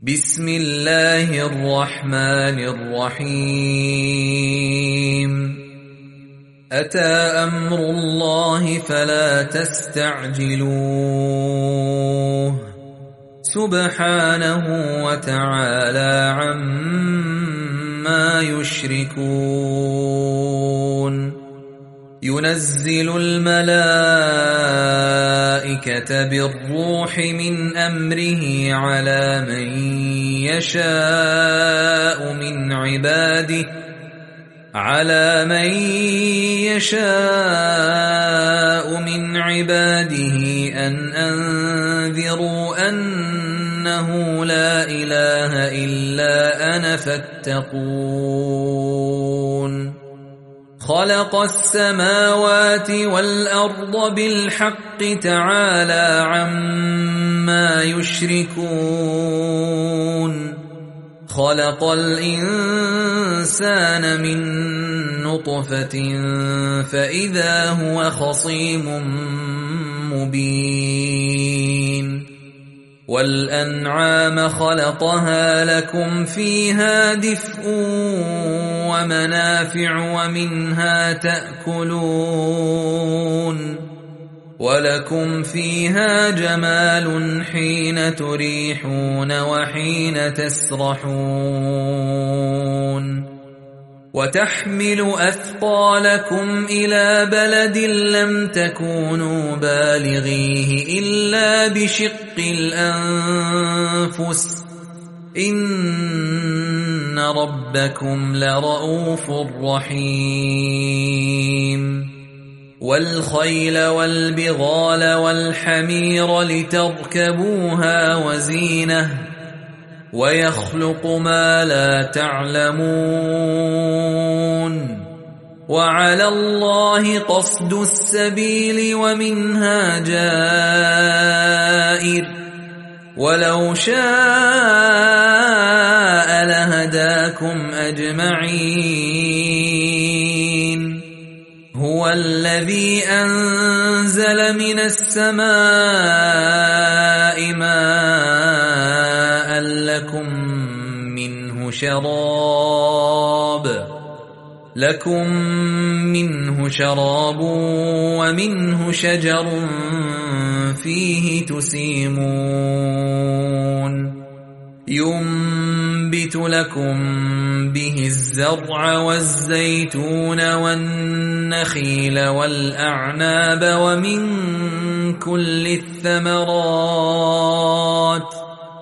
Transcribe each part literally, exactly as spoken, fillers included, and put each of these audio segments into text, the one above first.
بسم الله الرحمن الرحيم أتى أمر الله فلا تستعجلوه سبحانه وتعالى عما يشركون ينزل الملائكة بالروح من أمره على من يشاء من عباده على من يشاء من عباده أن أنذروا أنه لا إله إلا أنا فاتقون خلق السماوات والأرض بالحق تعالى عما يشركون خلق الإنسان من نطفة فإذا هو خصيم مبين والأنعام خلقها لكم فيها دفء ومنافع ومنها تأكلون ولكم فيها جمال حين تريحون وحين تسرحون وتحمل أثقالكم إلى بلد لم تكونوا بالغيه إلا بشق الأنفس إن ربكم لرؤوف رحيم والخيل والبغال والحمير لتركبوها وزينة ويخلق ما لا تعلمون وعلى الله قصد السبيل ومنها جائر ولو شاء لهداكم أجمعين هو الذي أنزل من السماء ماء لكم منه شراب لكم منه شراب ومنه شجر فيه تسيمون ينبت لكم به الزرع والزيتون والنخيل والأعناب ومن كل الثمرات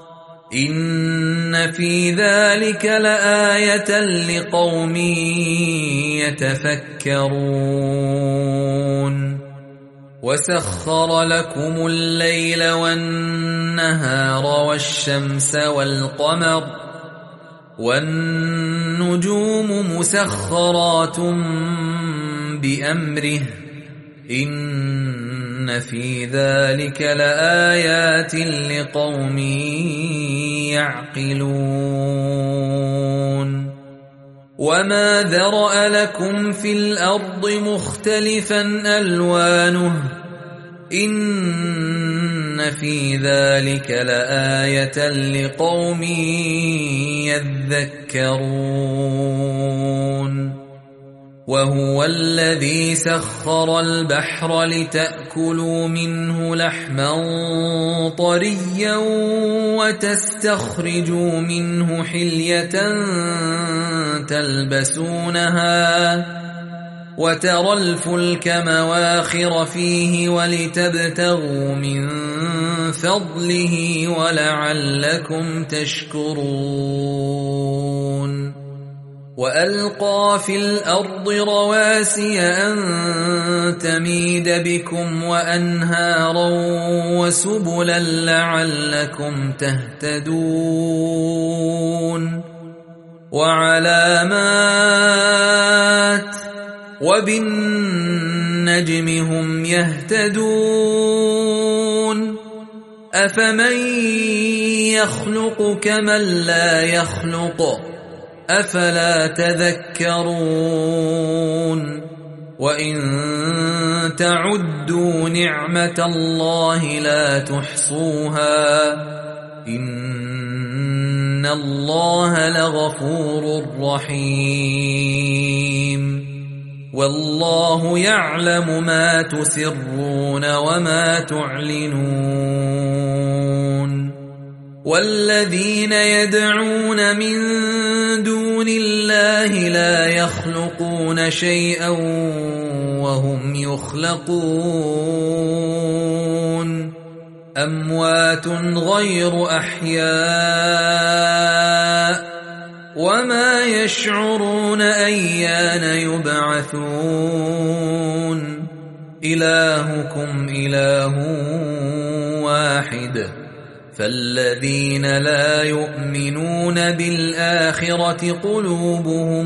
إن في ذلك لآية لقوم يتفكرون وسخر لكم الليل والنهار والشمس والقمر والنجوم مسخرات بأمره إن في ذلك لآيات لقوم يعقلون وما ذرأ لكم في الأرض مختلفا ألوانه إن في ذلك لآية لقوم يذكرون وهو الذي سخر البحر لتأكلوا منه لحما طريا وتستخرجوا منه حلية تلبسونها وترى الفلك مواخر فيه ولتبتغوا من فضله ولعلكم تشكرون وألقى في الأرض رواسي أن تميد بكم وأنهارا وسبلا لعلكم تهتدون وعلامات وبالنجم هم يهتدون أفمن يخلق كمن لا يخلق أفلا تذكرون وإن تعدوا نعمة الله لا تحصوها إن إن الله لغفور رحيم والله يعلم ما تسرون وما تعلنون والذين يدعون من دون الله لا يخلقون شيئا وهم يخلقون أموات غير أحياء وما يشعرون أيان يبعثون إلهكم إله واحد فالذين لا يؤمنون بالآخرة قلوبهم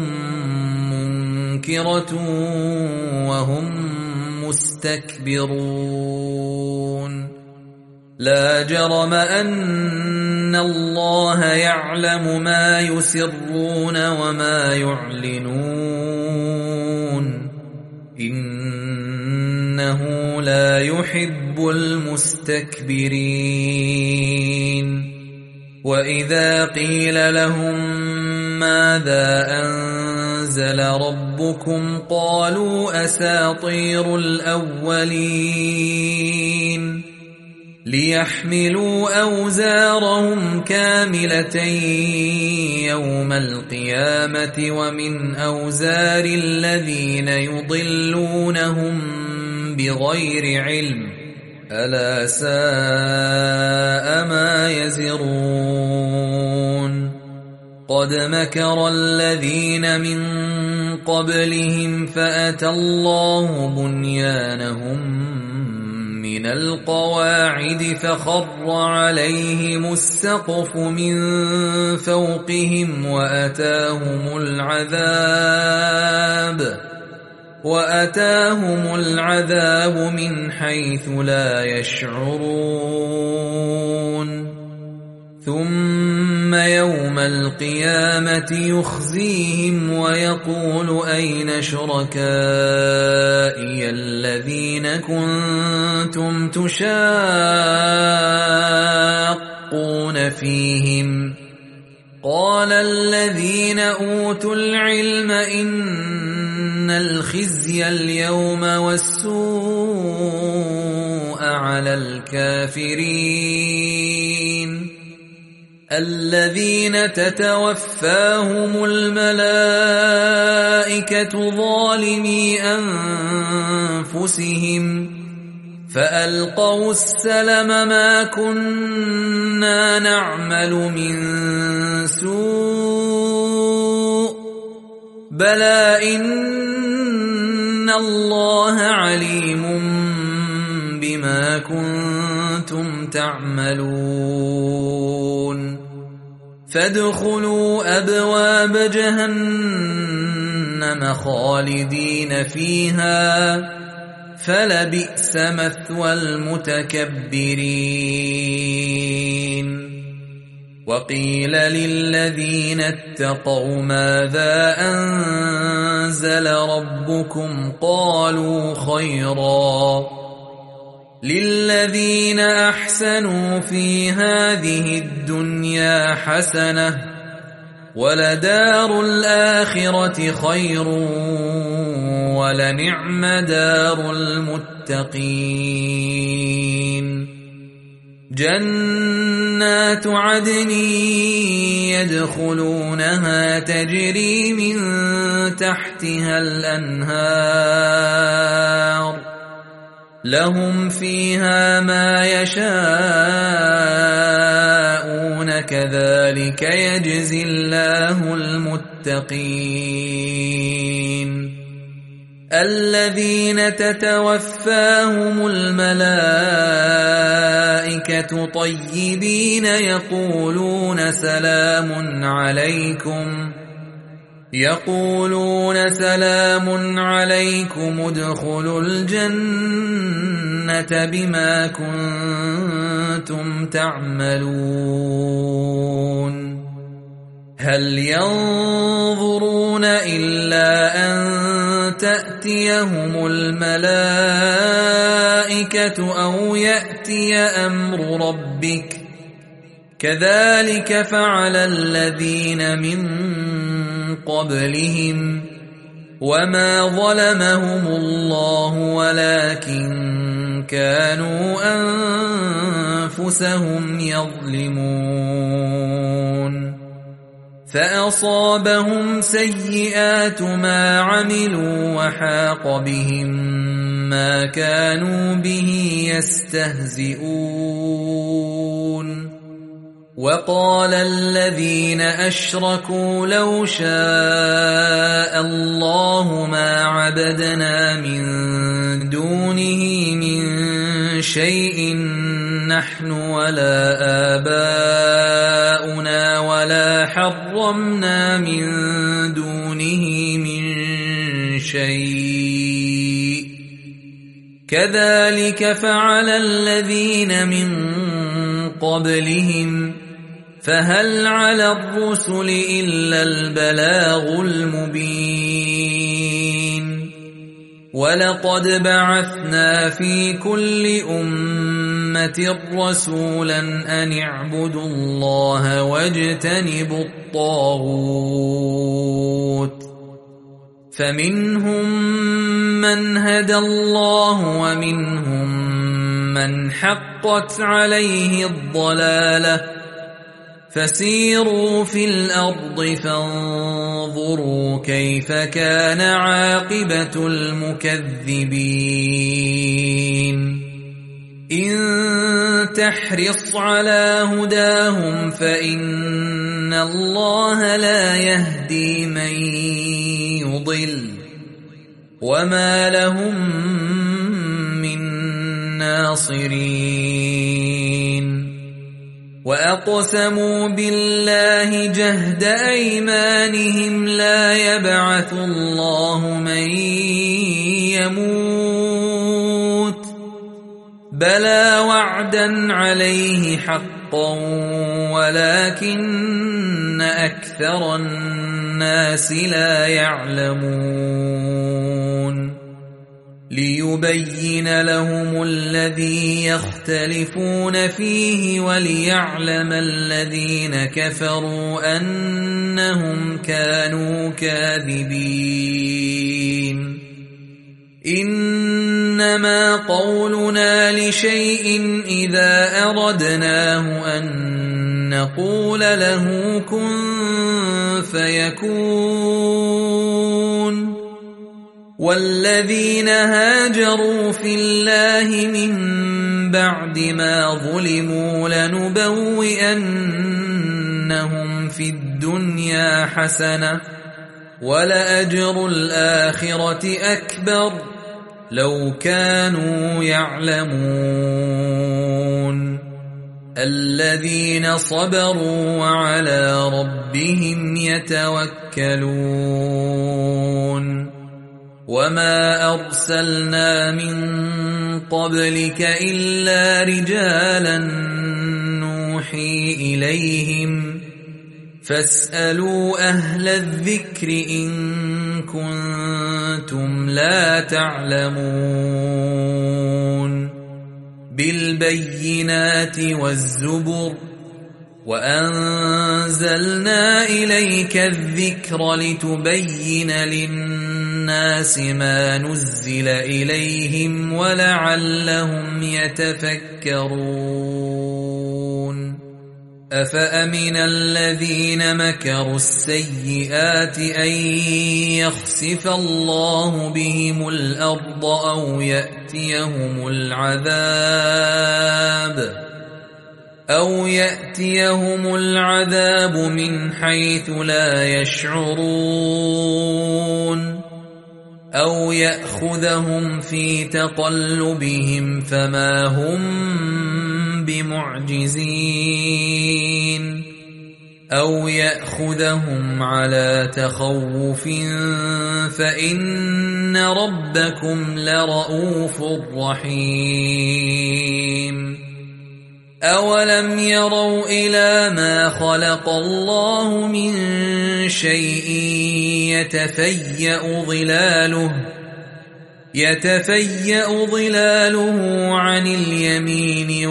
منكرة وهم مستكبرون لا جرم أن الله يعلم ما يسرون وما يعلنون إنه لا يحب المستكبرين وإذا قيل لهم ماذا أنزل ربكم قالوا أساطير الأولين ليحملوا أوزارهم كاملة يوم القيامة ومن أوزار الذين يضلونهم بغير علم ألا ساء ما يزرون قد مكر الذين من قبلهم فأتى الله بنيانهم من القواعد فخر عليهم السقف من فوقهم وأتاهم العذاب وأتاهم العذاب من حيث لا يشعرون ثم يوم القيامة يخزيهم ويقول أين شركائي الذين كنتم تشاقون فيهم قال الذين أوتوا العلم إن الخزي اليوم والسوء على الكافرين الذين تتوفاهم الملائكة ظالمي أنفسهم فألقوا السلم ما كنا نعمل من سوء بلى إن الله عليم بما كنتم تعملون فادخلوا أبواب جهنم خالدين فيها فلبئس مثوى المتكبرين وقيل للذين اتقوا ماذا أنزل ربكم قالوا خيرا للذين أحسنوا في هذه الدنيا حسنة ولدار الآخرة خير ولنعم دار المتقين جنات عدن يدخلونها تجري من تحتها الأنهار لهم فيها ما يشاءون كذلك يجزي الله المتقين الذين تتوفاهم الملائكة طيبين يقولون سلام عليكم يقولون سلام عليكم ادخلوا الجنة بما كنتم تعملون هل ينظرون إلا أن تأتيهم الملائكة أو يأتي أمر ربك كذلك فعل الذين من قبلهم وما ظلمهم الله ولكن كانوا أنفسهم يظلمون فأصابهم سيئات ما عملوا وحاق بهم ما كانوا به يستهزئون وقال الذين أشركوا لو شاء الله ما عبدنا من دونه من شيء نحن ولا آباؤنا ولا حرمنا من دونه من شيء كذلك فعل الذين من قبلهم فهل على الرسل إلا البلاغ المبين ولقد بعثنا في كل أمة رسولا أن اعبدوا الله واجتنبوا الطاغوت فمنهم من هدى الله ومنهم من حقت عليه الضلالة فسيروا في الأرض فانظروا كيف كان عاقبة المكذبين إن تحرص على هداهم فإن الله لا يهدي من يضل وما لهم من ناصرين وأقسموا بالله جهد أيمانهم لا يبعث الله من يموت بلى وعدا عليه حقا ولكن أكثر الناس لا يعلمون ليبين لهم الذي يختلفون فيه وليعلم الذين كفروا أنهم كانوا كاذبين إنما قولنا لشيء إذا أردناه أن نقول له كن فيكون والذين هاجروا في الله من بعد ما ظلموا لنبوئنهم في الدنيا حسنة ولأجر الآخرة أكبر لو كانوا يعلمون الذين صبروا وعلى ربهم يتوكلون وما أرسلنا من قبلك إلا رجالا نوحي إليهم فاسألوا أهل الذكر إن كنتم لا تعلمون بالبينات والزبر وأنزلنا إليك الذكر لتبين للناس ما نزل إليهم ولعلهم يتفكرون أفأمن الذين مكروا السيئات أن يخسف الله بهم الأرض أو يأتيهم العذاب أو يأتيهم العذاب من حيث لا يشعرون أو يأخذهم في تقلبهم فما هم بمعجزين أو يأخذهم على تخوف فإن ربكم لرؤوف رحيم أولم يروا إلى ما خلق الله من شيء يتفيأ ظلاله يتفيأ ظلاله عن اليمين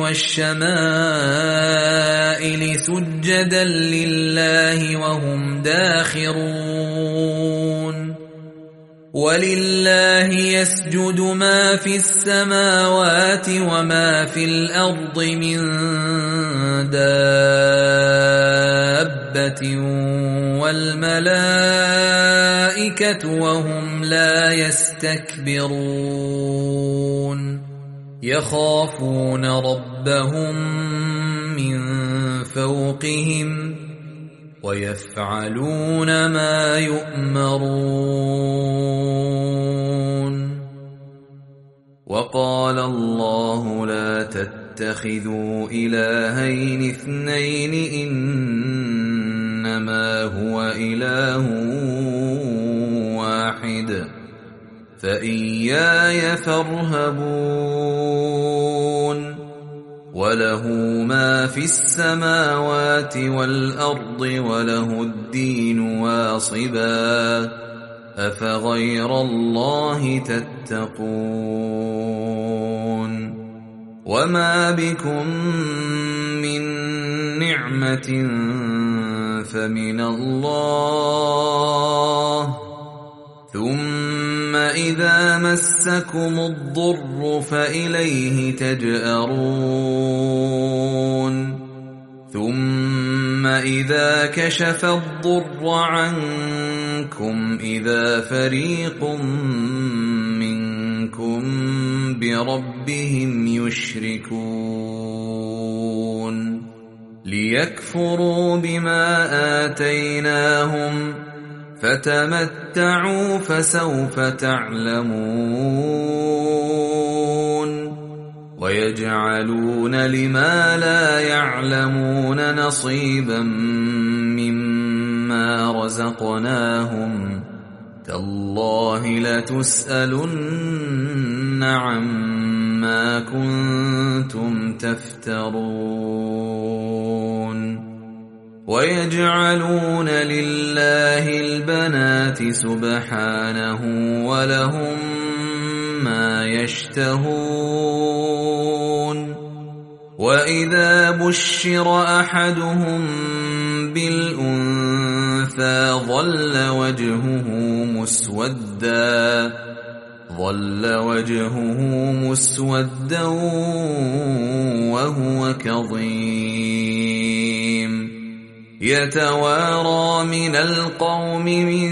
والشمائل سجدا لله وهم داخرون ولله يسجد ما في السماوات وما في الأرض من دابة والملائكة وهم لا يستكبرون يخافون ربهم من فوقهم ويفعلون ما يؤمرون وقال الله لا تتخذوا إلهين اثنين إنما هو إله واحد فإياي فارهبون وله ما في السماوات والأرض وله الدين واصبا أفغير الله تتقون وما بكم من نعمة فمن الله ثم إذا مسكم الضر فإليه تجأرون ثم إذا كشف الضر عنكم إذا فريق منكم بربهم يشركون ليكفروا بما آتيناهم فتمتعوا فسوف تعلمون ويجعلون لما لا يعلمون نصيبا مما رزقناهم تالله لتسألن عما كنتم تفترون ويجعلون لله البنات سبحانه ولهم ما يشتهون وإذا بشر أحدهم بالأنثى ظل وجهه مسودا ظل وجهه مسودا وهو كظيم يتوارى من القوم من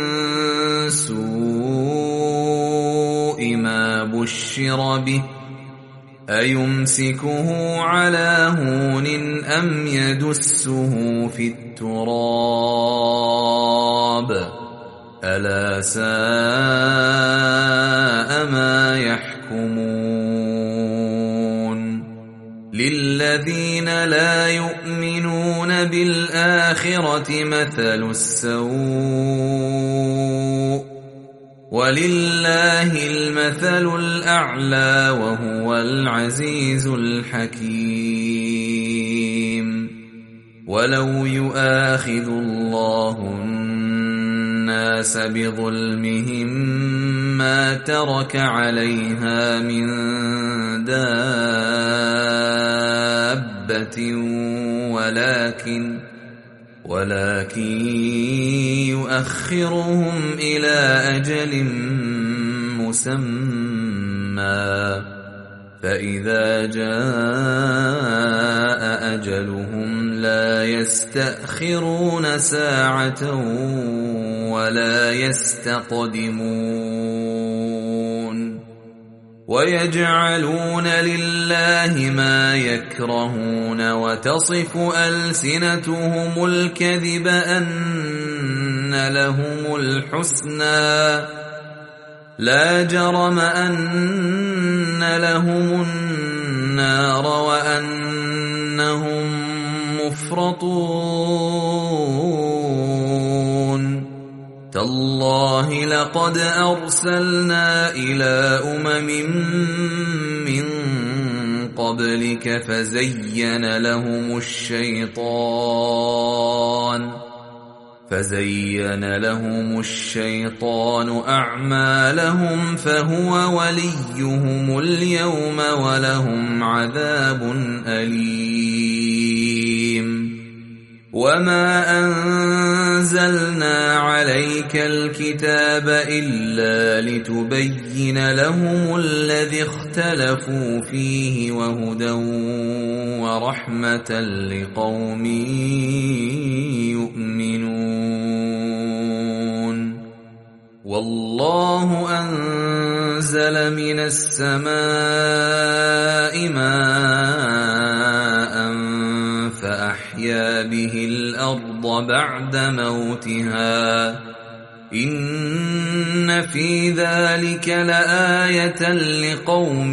سوء ما بشر به أيمسكه على هون أم يدسه في التراب ألا ساء ما يحكمون للذين لا يؤمنون بالآخرة مثل السوء ولله المثل الأعلى وهو العزيز الحكيم ولو يؤاخذ الله الناس بظلمهم ما ترك عليها من دابة ولكن ولكن يؤخرهم إلى أجل مسمى فإذا جاء أجلهم لا يستأخرون ساعة ولا يستقدمون ويجعلون لله ما يكرهون وتصف ألسنتهم الكذب أن لهم الحسنى لا جرم أن لهم النار وأنهم مفرطون تالله لقد أرسلنا إلى أمم من قبلك فزين لهم الشيطان فزين لهم الشيطان أعمالهم فهو وليهم اليوم ولهم عذاب أليم. وما أنزلنا عليك الكتاب إلا لتبين لهم الذي اختلفوا فيه وهدى ورحمة لقوم يؤمنون. والله أنزل من السماء ماء فأحيا به الأرض بعد موتها إن في ذلك لآية لقوم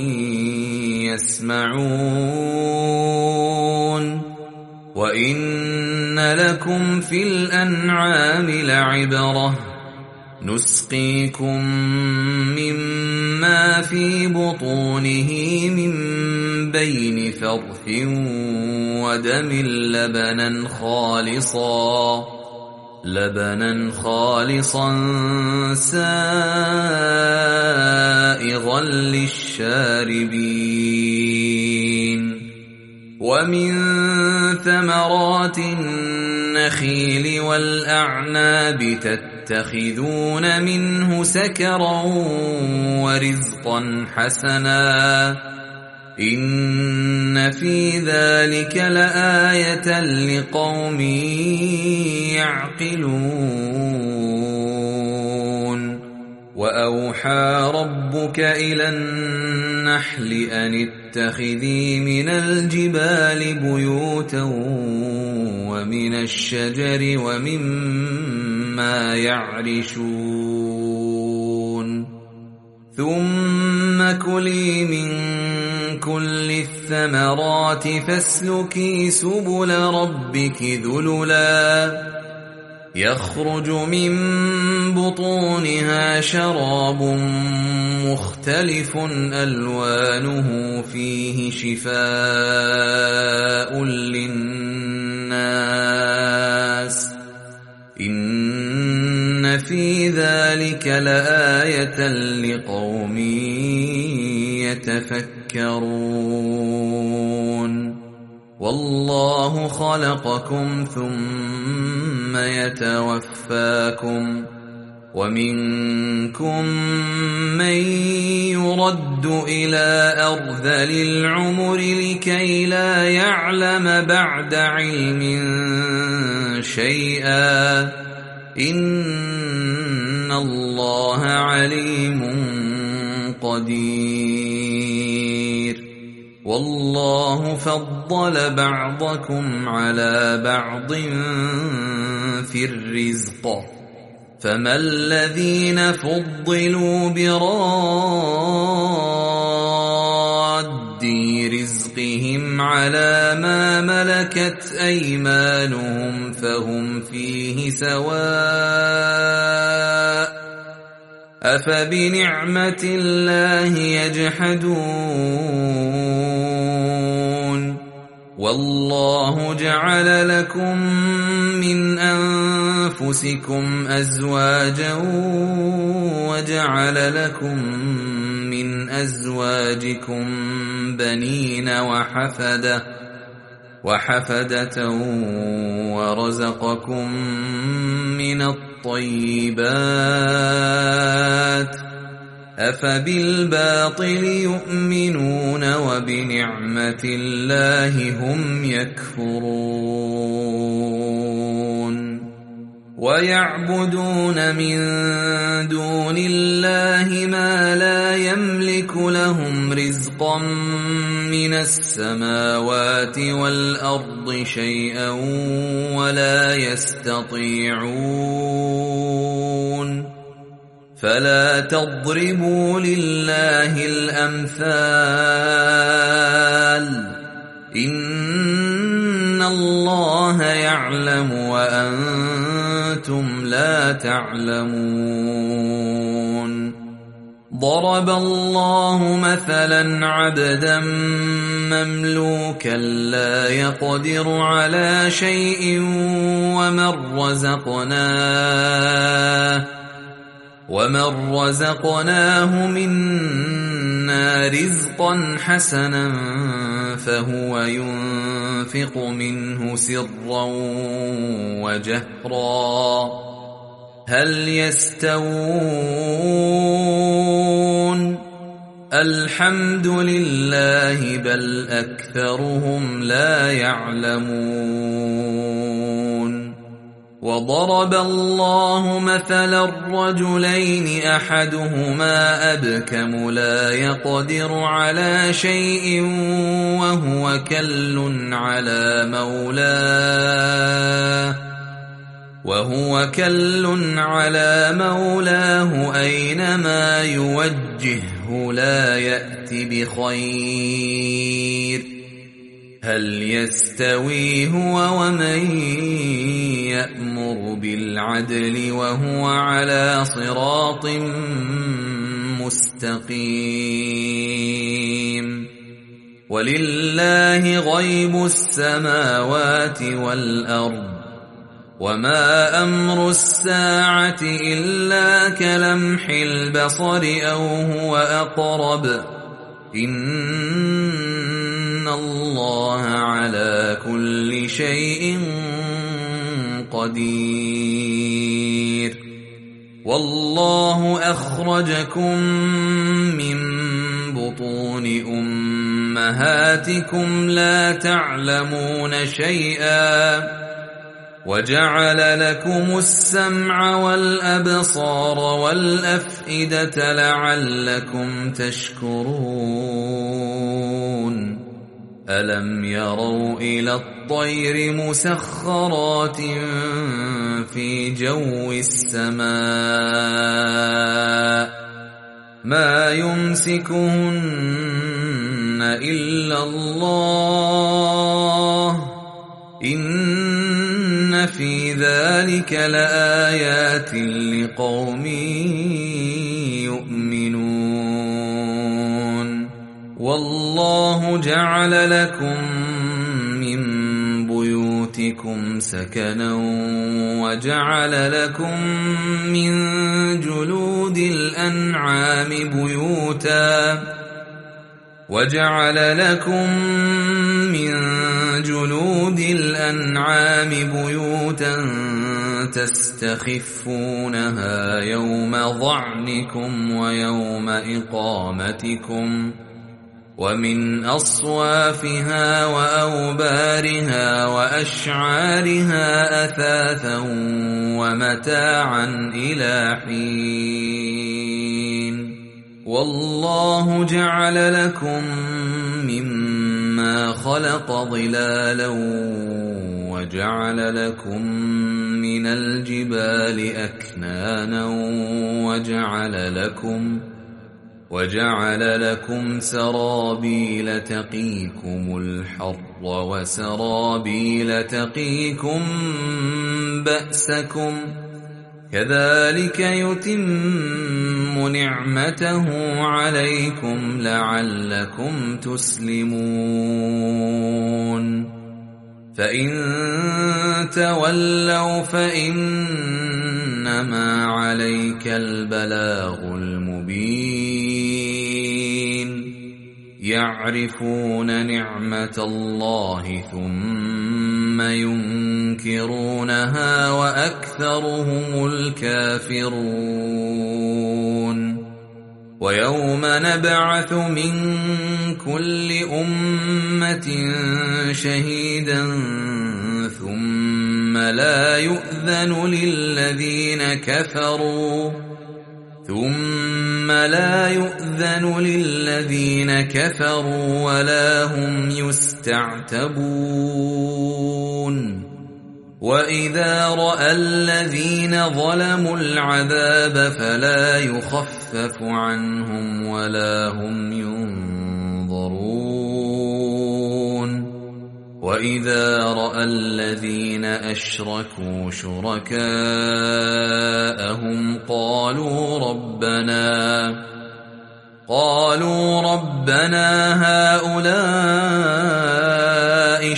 يسمعون. وإن لكم في الأنعام لعبرة نسقيكم مما في بطونه من بين فرث ودم لبنا خالصا لبنا خالصا سائغا للشاربين. ومن ثمرات النخيل والأعناب تتخذون منه سكرا ورزقا حسنا إن في ذلك لآية لقوم يعقلون. وأوحى ربك إلى النحل أن اتخذي من الجبال بيوتا ومن الشجر ومما يعرشون ثم كلي من كل الثمرات فاسلكي سبل ربك ذللا يخرج من بطونها شراب مختلف ألوانه فيه شفاء للناس إن في ذلك لآية لقوم يتفكرون. والله خلقكم ثم يتوفاكم ومنكم من يرد إلى أرذل العمر لكي لا يعلم بعد علم شيئا إن الله عليم قدير. والله فضل بعضكم على بعض في الرزق فما الذين فضلوا براد رزقهم على ما ملكت أيمانهم فهم فيه سواء أفبنعمة الله يجحدون. والله جعل لكم من أنفسكم أزواجا وجعل لكم من أزواجكم بنين وحفدة وحفدة ورزقكم من الطيبات أفبالباطل يؤمنون وبنعمة الله هم يكفرون. ويعبدون من دون الله ما لا يملك لهم رزقا من السماوات والأرض شيئا ولا يستطيعون. فلا تضربوا لله الأمثال إن الله يعلم وأنتم لا تعلمون. ضرب الله مثلا عبدا مملوكا لا يقدر على شيء ومن رزقناه ومن رزقناه منا رزقا حسنا فهو ينفق منه سرا وجهرا هل يستوون الحمد لله بل أكثرهم لا يعلمون وضرب الله مثلا الرجلين أحدهما أبكم لا يقدر على شيء وهو كل على مولاه وهو كل على مولاه أينما يوجهه لا يأت بخير هل يستوي هو ومن يأمر بالعدل وهو على صراط مستقيم ولله غيب السماوات والأرض وما أمر الساعة إلا كلمح البصر أو هو أقرب إن الله على كل شيء قدير والله أخرجكم من بطون أمهاتكم لا تعلمون شيئا وجعل لكم السمع والأبصار والأفئدة لعلكم تشكرون ألم يروا إلى الطير مسخرات في جو السماء ما يمسكهن إلا الله إن في ذلك لآيات لقوم يؤمنون والله جعل لكم من بيوتكم سكنا وجعل لكم من جلود الأنعام بيوتا وجعل لكم من جلود الأنعام بيوتا تستخفونها يوم ظعنكم ويوم إقامتكم ومن أصوافها وأوبارها وأشعارها أثاثا ومتاعا إلى حين والله جعل لكم مما خلق ظلالا وجعل لكم من الجبال أكنانا وجعل لكم وجعل لكم سرابيل تقيكم الحر وسرابيل تقيكم بأسكم كذلك يتم نعمته عليكم لعلكم تسلمون فإن تولوا فإنما عليك البلاغ المبين يعرفون نعمة الله ثم ينكرونها وأكثرهم الكافرون ويوم نبعث من كل أمة شهيدا ثم لا يؤذن للذين كفروا ثم لا يؤذن للذين كفروا ولا هم يستعتبون وإذا رأى الذين ظلموا العذاب فلا يخفف عنهم ولا هم ينظرون وإذا رأى الذين أشركوا شركاءهم قالوا ربنا قالوا ربنا هؤلاء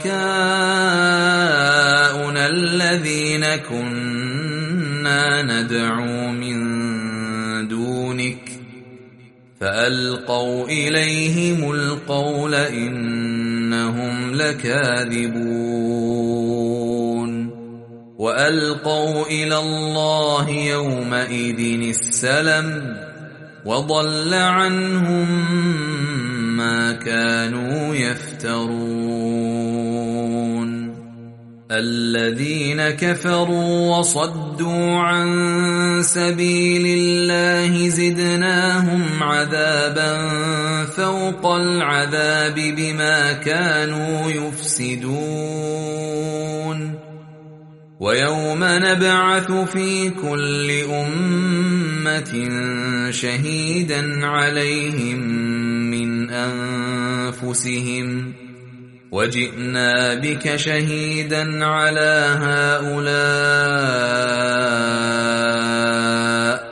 شركاؤنا الذين كنا ندعو من دونك فألقوا إليهم القول إنهم لكاذبون وألقوا إلى الله يومئذ السلم وضل عنهم ما كانوا يفترون الذين كفروا وصدوا عن سبيل الله زدناهم عذابا فوق العذاب بما كانوا يفسدون ويوم نبعث في كل أمة شهيدا عليهم من أنفسهم وجئنا بك شهيدا على هؤلاء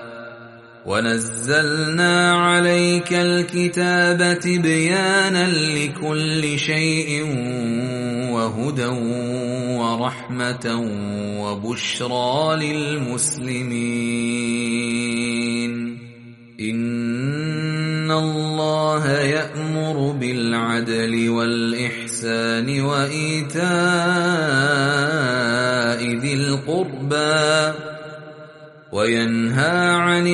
ونزلنا عليك الكتاب تبيانا لكل شيء وهدى ورحمة وبشرى للمسلمين إن الله يأمر بالعدل والإحسان وإيتاء ذي القربى وينهى عن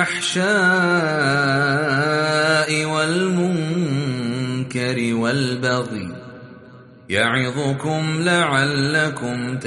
الفحشاء والمنكر والبغي يعظكم لعلكم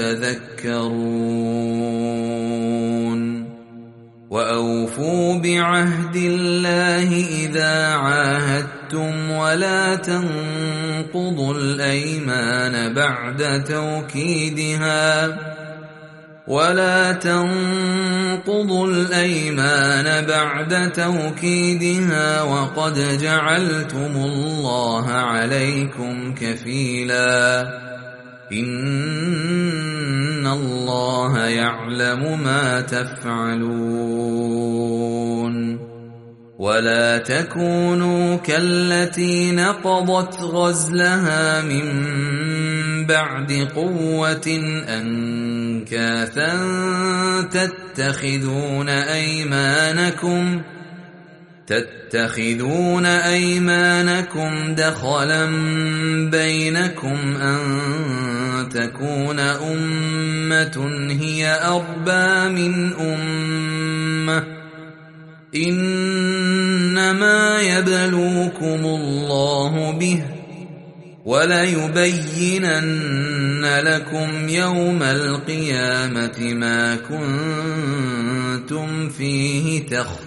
تذكرون وأوفوا بعهد الله إذا عاهدتم ولا تنقضوا الأيمان بعد توكيدها ولا تنقضوا الأيمان بعد توكيدها وقد جعلتم الله عليكم كفيلا إن الله يعلم ما تفعلون ولا تكونوا كالتي نقضت غزلها من بعد قوة أنكاثا تتخذون أيمانكم تتخذون أيمانكم دخلا بينكم أن تكون أمة هي أربى من أمة إنما يبلوكم الله به وليبينن لكم يوم القيامة ما كنتم فيه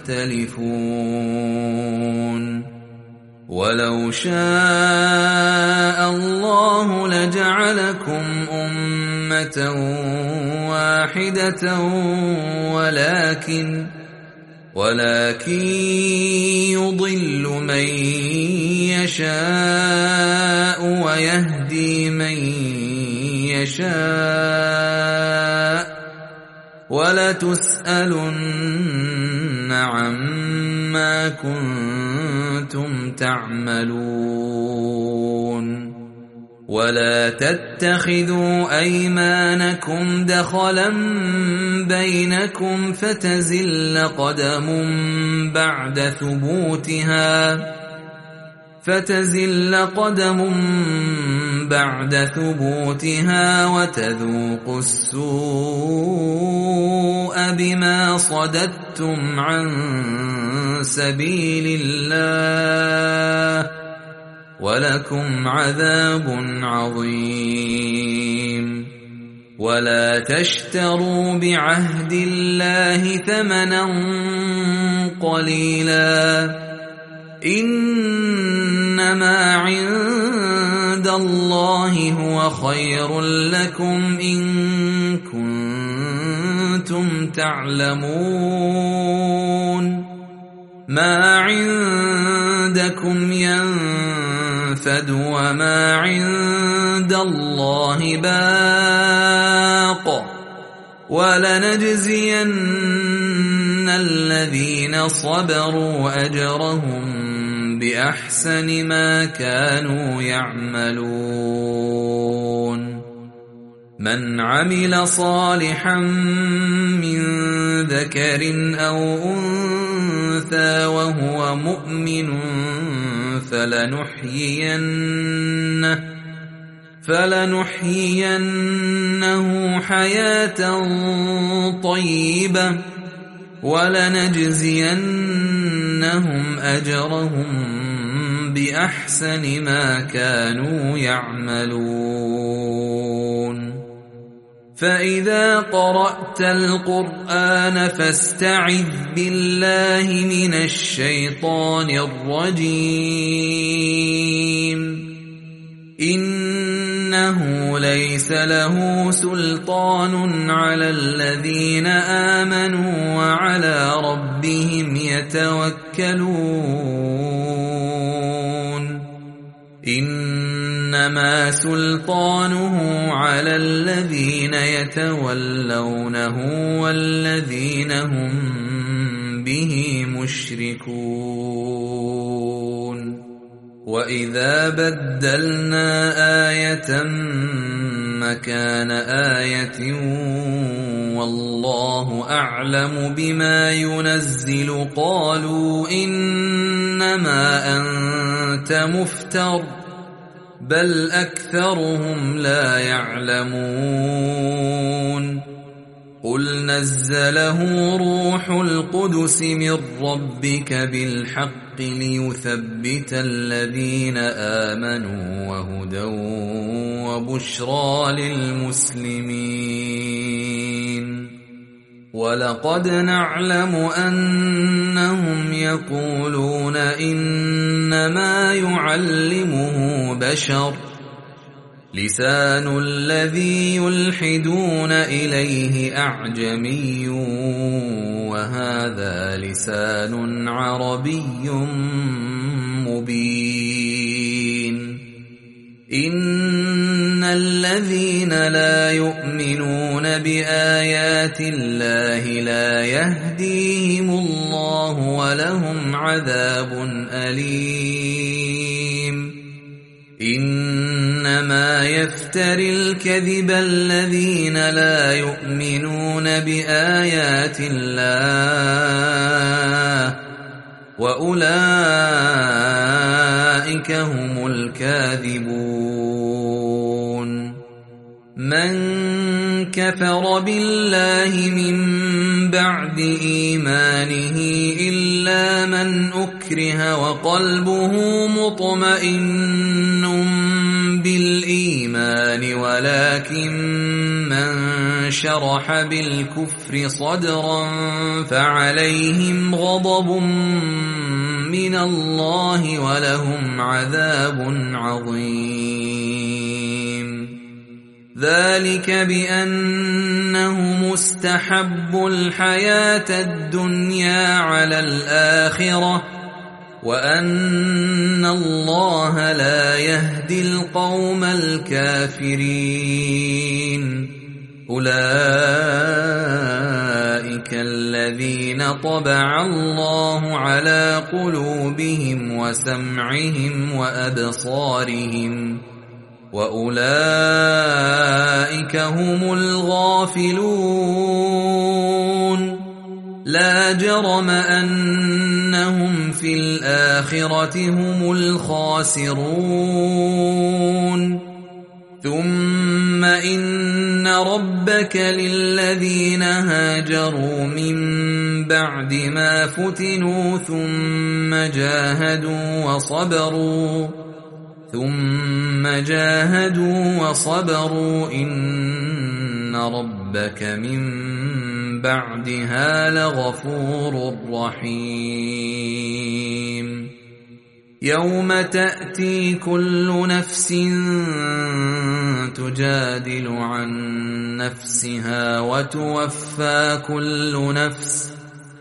تختلفون ولو شاء الله لجعلكم أمة واحدة ولكن ولكن يضل من يشاء ويهدي من يشاء ولتسألن عما كنتم تعملون ولا تتخذوا أيمانكم دخلا بينكم فتزل قدم بعد ثبوتها فتزل قدم بعد ثبوتها وتذوقوا السوء بما صددتم عن سبيل الله ولكم عذاب عظيم ولا تشتروا بعهد الله ثمنا قليلا إنما عند الله هو خير لكم إن كنتم تعلمون ما عندكم ينفد وما عند الله باق ولنجزين الذين صبروا أجرهم بأحسن ما كانوا يعملون من عمل صالحا من ذكر أو أنثى وهو مؤمن فلنحيينه فلنحيينه حياة طيبة ولنجزينهم أجرهم بأحسن ما كانوا يعملون فإذا قرأت القرآن فاستعذ بالله من الشيطان الرجيم إنه ليس له سلطان على الذين آمنوا وعلى ربهم يتوكلون إنما سلطانه على الذين يتولونه والذين هم به مشركون وإذا بدلنا آية مكان آية والله أعلم بما ينزل قالوا إنما أنت مفتر بل أكثرهم لا يعلمون قل نزله روح القدس من ربك بالحق ليثبت الذين آمنوا وهدى وبشرى للمسلمين ولقد نعلم أنهم يقولون إنما يعلمه بشر لسان الذي يلحدون إليه أعجمي وهذا لسان عربي مبين إن الذين لا يؤمنون بآيات الله لا يهديهم الله ولهم عذاب أليم إنما يفتري الكذب الذين لا يؤمنون بآيات الله وأولئك هم الكاذبون من كفر بالله من بعد إيمانه إلا من أكره وقلبه مطمئن بالإيمان ولكن من شرح بالكفر صدرا فعليهم غضب من الله ولهم عذاب عظيم ذلك بأنه مستحب الحياة الدنيا على الآخرة وأن الله لا يهدي القوم الكافرين أولئك الذين طبع الله على قلوبهم وسمعهم وأبصارهم وأولئك هم الغافلون لا جرم أنهم في الآخرة هم الخاسرون ثم إن ربك للذين هاجروا من بعد ما فتنوا ثم جاهدوا وصبروا ثم جاهدوا وصبروا إن ربك من بعدها لغفور رحيم يوم تأتي كل نفس تجادل عن نفسها وتوفى كل نفس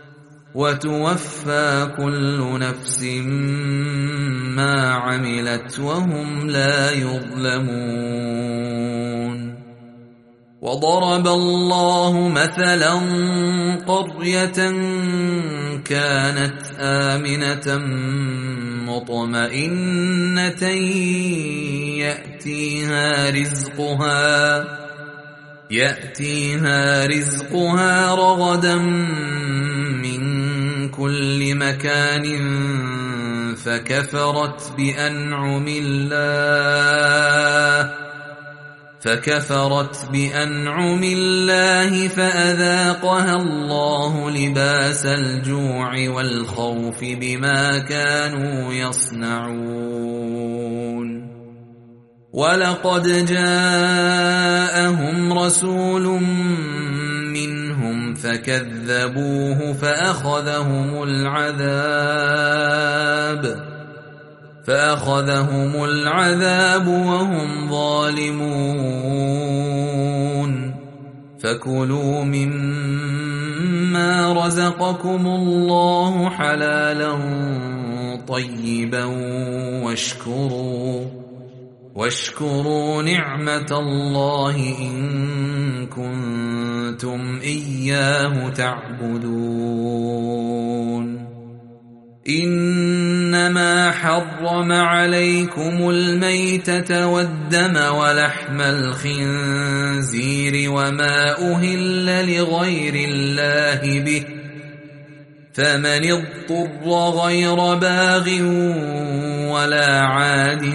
وتوفى كل نفس ما عملت وهم لا يظلمون وضرب الله مثلا قرية كانت آمنة مطمئنة يأتيها رزقها يأتيها رزقها رغدا من كل مكان فكفرت بأنعم الله فكفرت بأنعم الله فأذاقها الله لباس الجوع والخوف بما كانوا يصنعون ولقد جاءهم رسول منهم فكذبوه فأخذهم العذاب فأخذهم العذاب وهم ظالمون فكلوا مما رزقكم الله حلالا طيبا واشكروا واشكروا نعمة الله إن كنتم إياه تعبدون إنما حرم عليكم الميتة والدم ولحم الخنزير وما أهل لغير الله به فمن اضطر غير باغ ولا عاد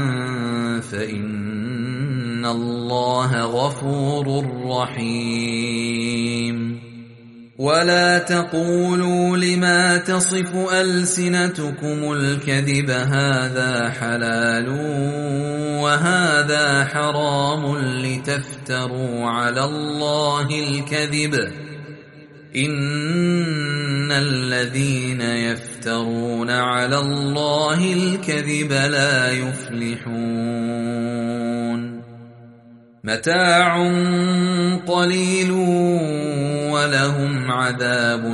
فإن الله غفور رحيم ولا تقولوا لما تصف ألسنتكم الكذب هذا حلال وهذا حرام لتفتروا على الله الكذب إن الذين يفترون على الله الكذب لا يفلحون متاع قليل ولهم عذاب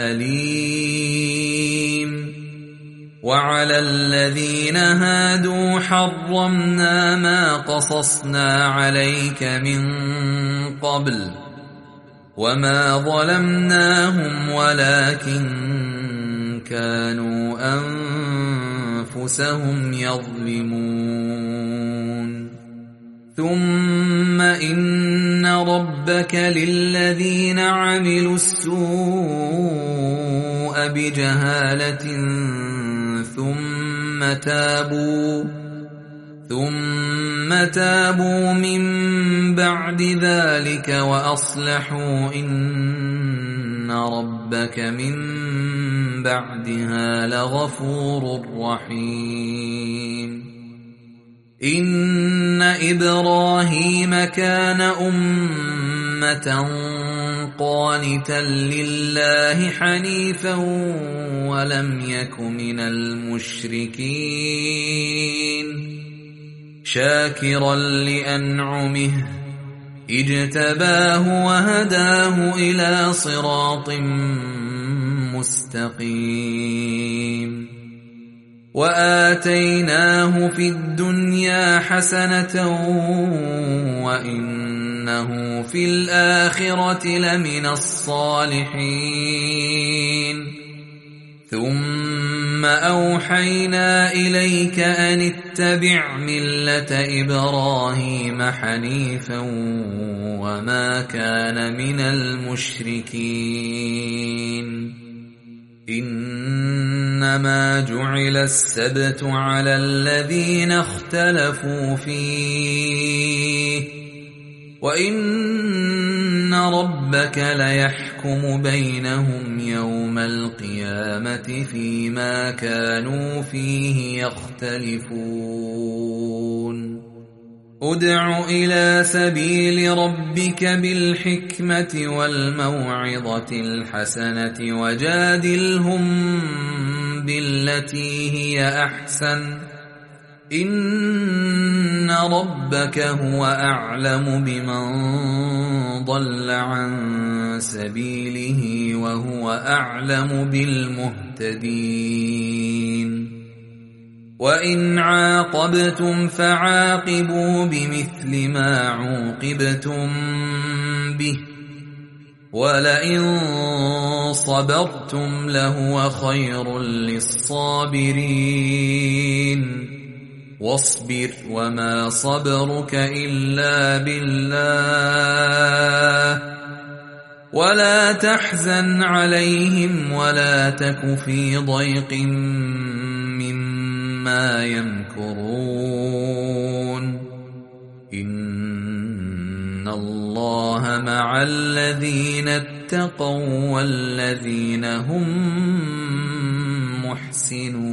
أليم وعلى الذين هادوا حرمنا ما قصصنا عليك من قبل وما ظلمناهم ولكن كانوا أنفسهم يظلمون ثم إن ربك للذين عملوا السوء بجهالة ثم تابوا ثم تابوا من بعد ذلك وأصلحوا إن ربك من بعدها لغفور رحيم إن إبراهيم كان أمة قانتا لله حنيفا ولم يك من المشركين شاكرا لأنعمه اجتباه وهداه إلى صراط مستقيم وآتيناه في الدنيا حسنة وإنه في الآخرة لمن الصالحين ثم أوحينا إليك أن اتبع ملة إبراهيم حنيفا وما كان من المشركين إنما جعل السبت على الذين اختلفوا فيه وإن ربك ليحكم بينهم يوم القيامة فيما كانوا فيه يختلفون ادع إلى سبيل ربك بالحكمة والموعظة الحسنة وجادلهم بالتي هي أحسن إن ربك هو أعلم بمن ضل عن سبيله وهو أعلم بالمهتدين وإن عاقبتم فعاقبوا بمثل ما عوقبتم به ولئن صبرتم لهو خير للصابرين واصبر وما صبرك إلا بالله ولا تحزن عليهم ولا تك في ضيق مما يمكرون إن الله مع الذين اتقوا والذين هم محسنون.